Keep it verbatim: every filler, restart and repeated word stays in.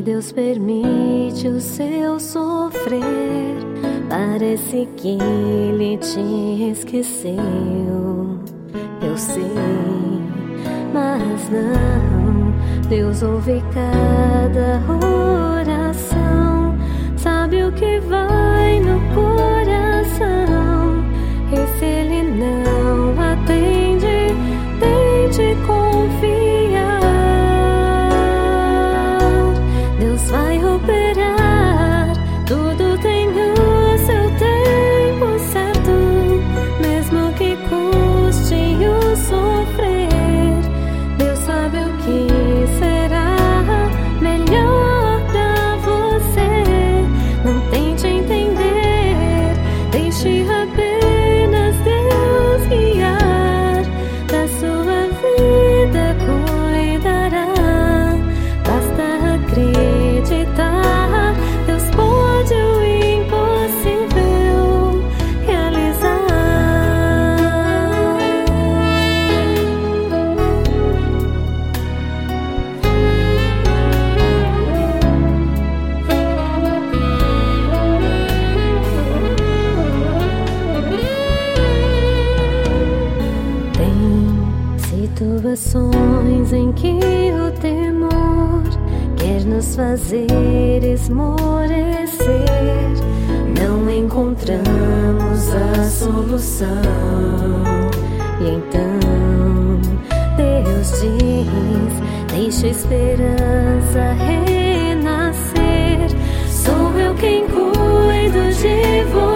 Deus permite o seu sofrer. Parece que Ele te esqueceu, eu sei, mas não. Deus ouve cada oração, sabe o que vai no coração. E se Ele não atende, tente confiar. Deus vai operar, tudo tem o seu tempo certo, mesmo que custe o sofrer. Deus sabe o que será melhor pra você. Não tente entender, deixe apenas Deus guiar. Da sua vida cuidará, basta acreditar. Deus pode o impossível realizar. Tem situações em que o temor quer nos fazer esmorecer. Não encontramos a solução, e então Deus diz: deixa a esperança renascer. Sou eu quem cuido de você.